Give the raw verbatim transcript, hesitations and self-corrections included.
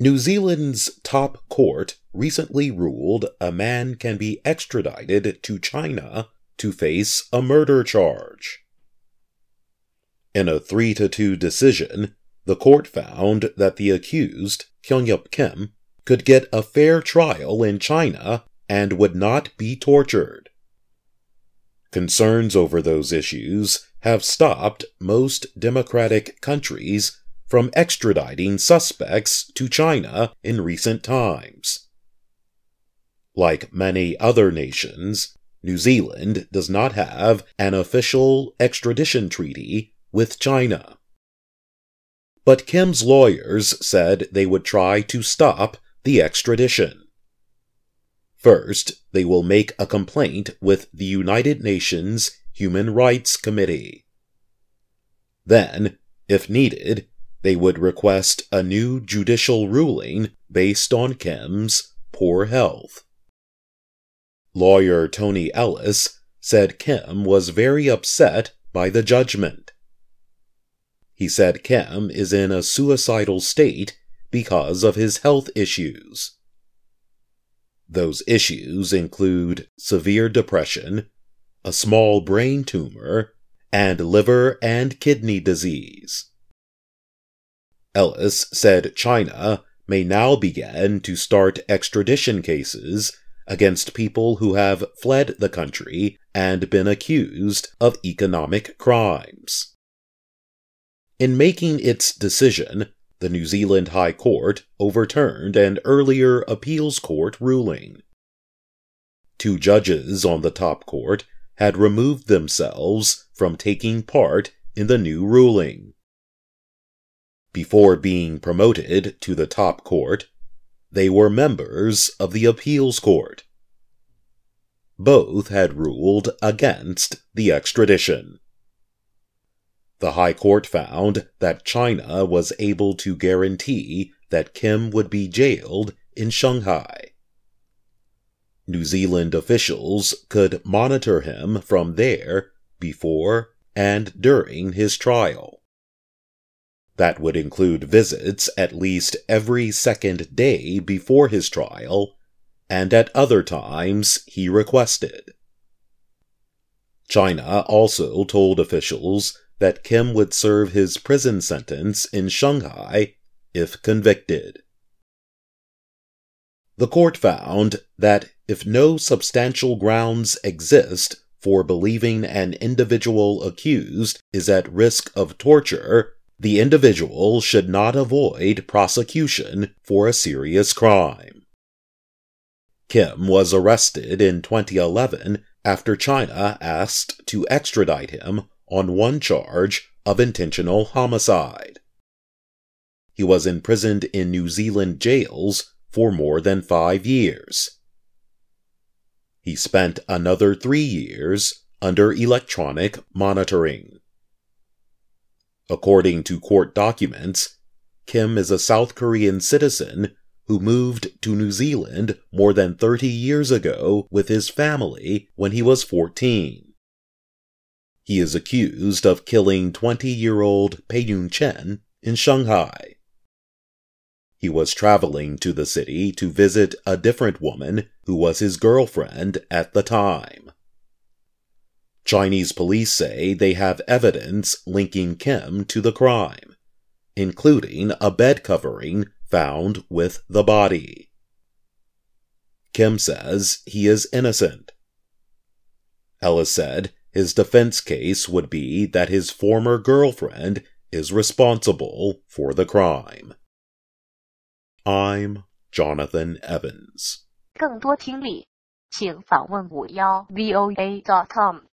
New Zealand's top court recently ruled a man can be extradited to China to face a murder charge. In a three to two decision, the court found that the accused, Kyung-yup Kim, could get a fair trial in China and would not be tortured. Concerns over those issues have stopped most democratic countries from extraditing suspects to China in recent times. Like many other nations, New Zealand does not have an official extradition treaty with China. But Kim's lawyers said they would try to stop the extradition. First, they will make a complaint with the United Nations Human Rights Committee. Then, if needed, they would request a new judicial ruling based on Kim's poor health. Lawyer Tony Ellis said Kim was very upset by the judgment. He said Kim is in a suicidal state because of his health issues. Those issues include severe depression, a small brain tumor, and liver and kidney disease. Ellis said China may now begin to start extradition cases against people who have fled the country and been accused of economic crimes. In making its decision, the New Zealand High Court overturned an earlier appeals court ruling. Two judges on the top court had removed themselves from taking part in the new ruling. Before being promoted to the top court, they were members of the appeals court. Both had ruled against the extradition. The High Court found that China was able to guarantee that Kim would be jailed in Shanghai. New Zealand officials could monitor him from there before and during his trial. That would include visits at least every second day before his trial and at other times he requested. China also told officials that Kim would serve his prison sentence in Shanghai if convicted. The court found that if no substantial grounds exist for believing an individual accused is at risk of torture, the individual should not avoid prosecution for a serious crime. Kim was arrested in twenty eleven after China asked to extradite him on one charge of intentional homicide. He was imprisoned in New Zealand jails for more than five years. He spent another three years under electronic monitoring. According to court documents, Kim is a South Korean citizen who moved to New Zealand more than thirty years ago with his family when he was fourteen. He is accused of killing twenty-year-old Pei-Yun Chen in Shanghai. He was traveling to the city to visit a different woman who was his girlfriend at the time. Chinese police say they have evidence linking Kim to the crime, including a bed covering found with the body. Kim says he is innocent. Ellis said his defense case would be that his former girlfriend is responsible for the crime. I'm Jonathan Evans. 更多听力，请访问五幺 V O A dot com。